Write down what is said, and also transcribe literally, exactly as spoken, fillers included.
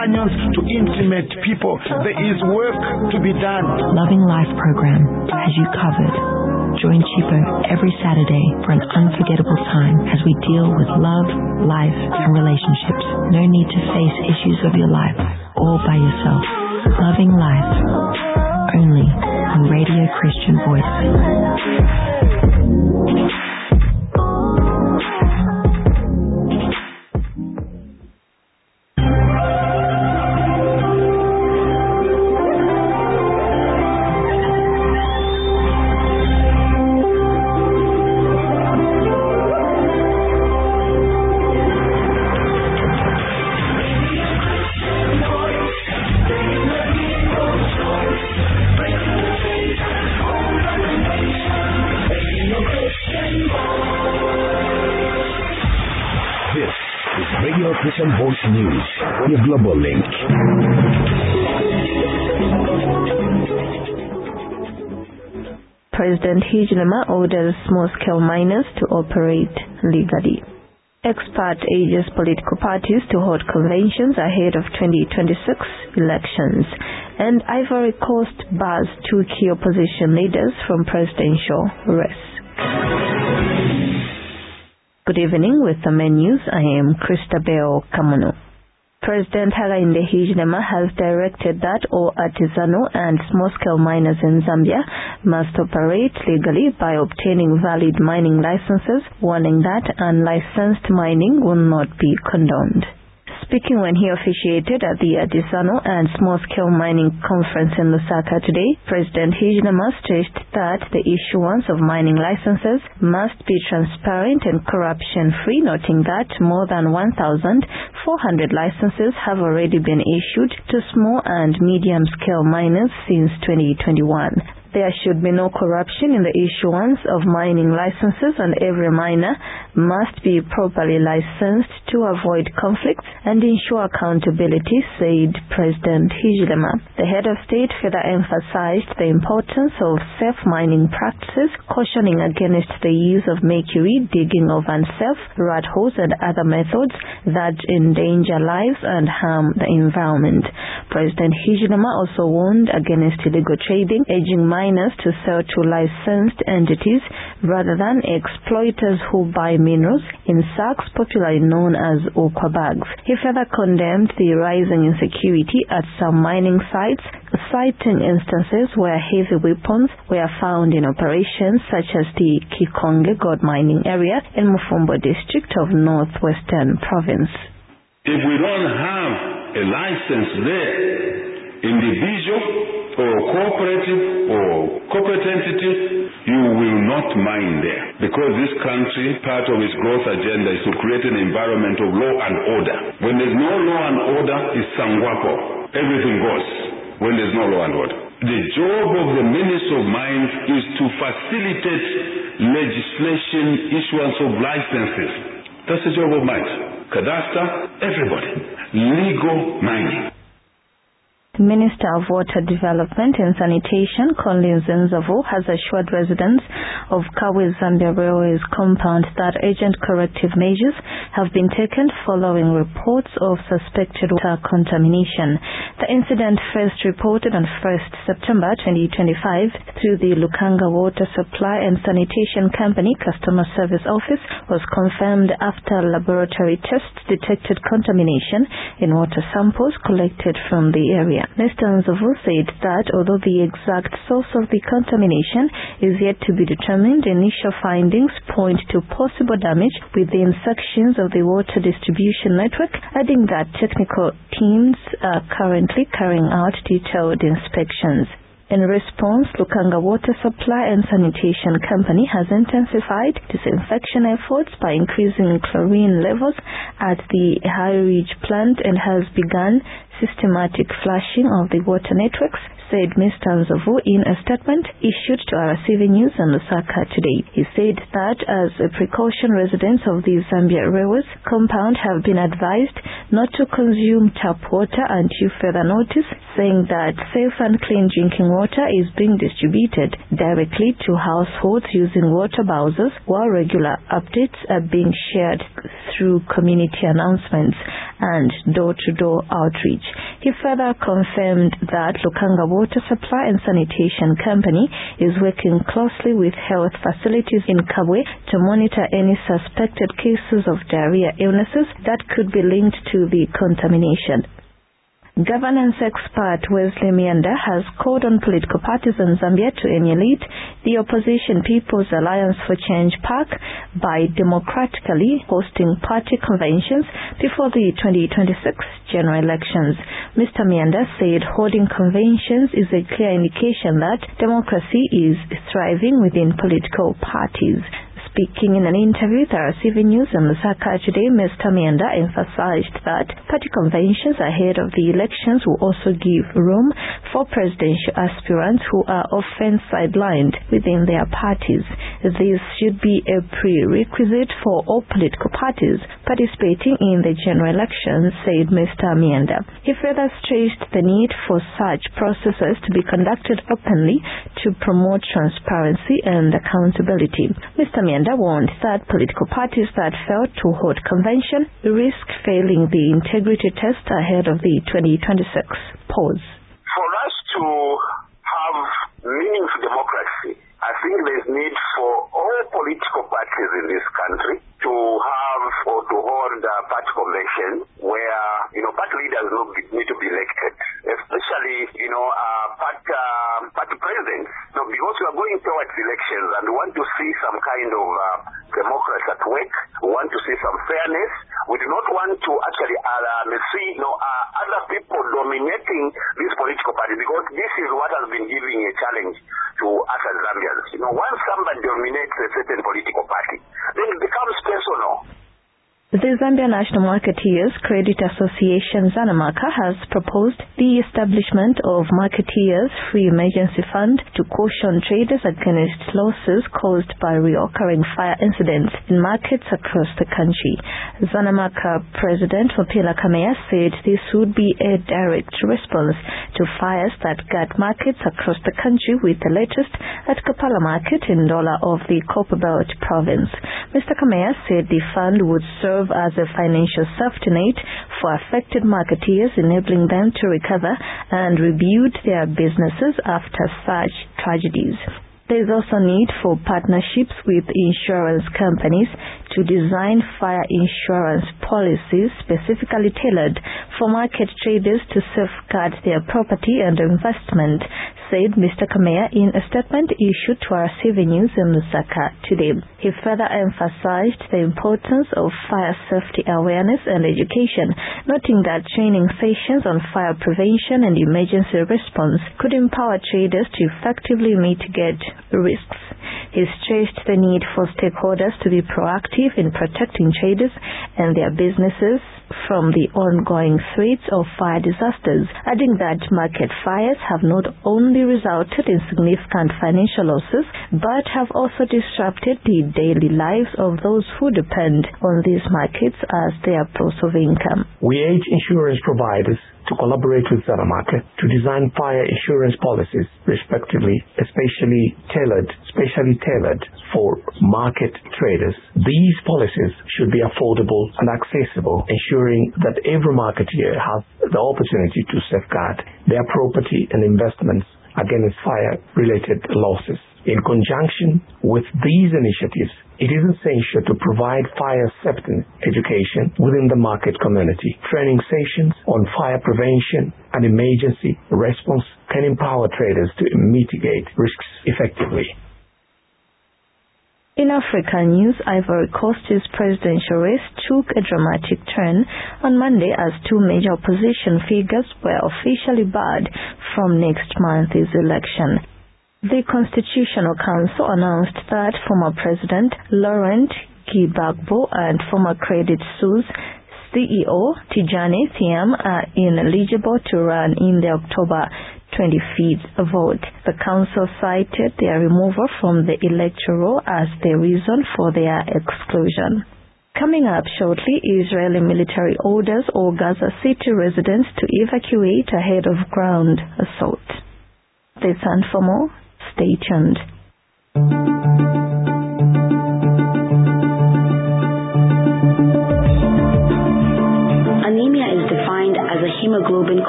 companions to intimate people. There is work to be done. Loving Life program has you covered. Join Chipo every Saturday for an unforgettable time as we deal with love, life, and relationships. No need to face issues of your life all by yourself. Loving Life, only on Radio Christian Voice. Christian Voice News on your global link. President Hichilema orders small-scale miners to operate legally. Expert urges political parties to hold conventions ahead of twenty twenty-six elections. And Ivory Coast bars two key opposition leaders from presidential race. Good evening. With the main news, I am Christabel Kamuno. President Hakainde Hichilema has directed that all artisanal and small-scale miners in Zambia must operate legally by obtaining valid mining licenses, warning that unlicensed mining will not be condoned. Speaking when he officiated at the Artisanal and Small-Scale Mining Conference in Lusaka today, President Hichilema stressed that the issuance of mining licenses must be transparent and corruption-free, noting that more than one thousand four hundred licenses have already been issued to small and medium-scale miners since twenty twenty-one. There should be no corruption in the issuance of mining licenses, and every miner must be properly licensed to avoid conflicts and ensure accountability, said President Hichilema. The head of state further emphasized the importance of safe mining practices, cautioning against the use of mercury, digging of unsafe rat holes and other methods that endanger lives and harm the environment. President Hichilema also warned against illegal trading, urging miners miners to sell to licensed entities rather than exploiters who buy minerals in sacks popularly known as okwa bags. He further condemned the rising insecurity at some mining sites, citing instances where heavy weapons were found in operations such as the Kikonge gold mining area in Mufumbo district of Northwestern Province. If we don't have a license there, individual or cooperative or corporate entity, you will not mine there. Because this country, part of its growth agenda is to create an environment of law and order. When there's no law and order, it's sangwapo. Everything goes when there's no law and order. The job of the Minister of Mines is to facilitate legislation, issuance of licenses. That's the job of mines. Cadastre, everybody. Legal mining. Minister of Water Development and Sanitation, Collins Nzavo, has assured residents of Kawe Zambia Railways compound that urgent corrective measures have been taken following reports of suspected water contamination. The incident first reported on first September twenty twenty-five through the Lukanga Water Supply and Sanitation Company Customer Service Office was confirmed after laboratory tests detected contamination in water samples collected from the area. Mister Nzavo said that although the exact source of the contamination is yet to be determined, initial findings point to possible damage within sections of the water distribution network, adding that technical teams are currently carrying out detailed inspections. In response, Lukanga Water Supply and Sanitation Company has intensified disinfection efforts by increasing chlorine levels at the High Ridge plant and has begun systematic flushing of the water networks, said Mister Nzavo in a statement issued to R C V News and Lusaka today. He said that as a precaution, residents of the Zambia Railways compound have been advised not to consume tap water until further notice, saying that safe and clean drinking water is being distributed directly to households using water bowsers, while regular updates are being shared through community announcements and door-to-door outreach. He further confirmed that Lukanga Water Supply and Sanitation Company is working closely with health facilities in Kabwe to monitor any suspected cases of diarrhea illnesses that could be linked to the contamination. Governance expert Wesley Mianda has called on political parties in Zambia to emulate the opposition People's Alliance for Change PAC by democratically hosting party conventions before the twenty twenty-six general elections. Mister Mianda said holding conventions is a clear indication that democracy is thriving within political parties. Speaking in an interview with R C V News in Lusaka today, Mister Mianda emphasized that party conventions ahead of the elections will also give room for presidential aspirants who are often sidelined within their parties. This should be a prerequisite for all political parties participating in the general elections, said Mister Mianda. He further stressed the need for such processes to be conducted openly to promote transparency and accountability. Mister Mianda warned that political parties that fail to hold convention risk failing the integrity test ahead of the twenty twenty-six polls. For us to have meaningful democracy, I think there's need for all political parties in this country to have or to hold a party convention where, you know, party leaders need to be elected, especially, you know, uh, party, uh, party presidents. So because we are going towards elections and we want to see some kind of uh, democracy at work, we want to see some fairness. We do not want to actually uh, see, you know, uh, other people dominating these political parties, because this is what has been giving a challenge to us as Zambians. You know, once somebody dominates a certain political party, then it becomes personal. The Zambia National Marketeers Credit Association Zanamaka has proposed the establishment of Marketeers Free Emergency Fund to caution traders against losses caused by reoccurring fire incidents in markets across the country. Zanamaka President Mapila Kameya said this would be a direct response to fires that gut markets across the country, with the latest at Kapala Market in Dola of the Copperbelt province. Mister Kameya said the fund would serve as a financial safety net for affected marketeers, enabling them to recover and rebuild their businesses after such tragedies. There is also need for partnerships with insurance companies to design fire insurance policies specifically tailored for market traders to safeguard their property and investment, said Mister Kameya in a statement issued to R C V News in Lusaka today. He further emphasized the importance of fire safety awareness and education, noting that training sessions on fire prevention and emergency response could empower traders to effectively mitigate risks. He stressed the need for stakeholders to be proactive in protecting traders and their businesses from the ongoing threats of fire disasters, adding that market fires have not only resulted in significant financial losses, but have also disrupted the daily lives of those who depend on these markets as their source of income. We urge insurance providers to collaborate with Zanamaka to design fire insurance policies, respectively, especially tailored, specially tailored for market traders. These policies should be affordable and accessible, ensuring that every marketeer has the opportunity to safeguard their property and investments against fire-related losses. In conjunction with these initiatives, it is essential to provide fire safety education within the market community. Training sessions on fire prevention and emergency response can empower traders to mitigate risks effectively. In African news, Ivory Coast's presidential race took a dramatic turn on Monday as two major opposition figures were officially barred from next month's election. The Constitutional Council announced that former President Laurent Gbagbo and former Credit Suisse C E O Tijani Thiam are ineligible to run in the October twenty-fifth vote. The council cited their removal from the electoral as the reason for their exclusion. Coming up shortly, Israeli military orders all Gaza City residents to evacuate ahead of ground assault. This and for more, stay tuned. Anemia is defined as a hemoglobin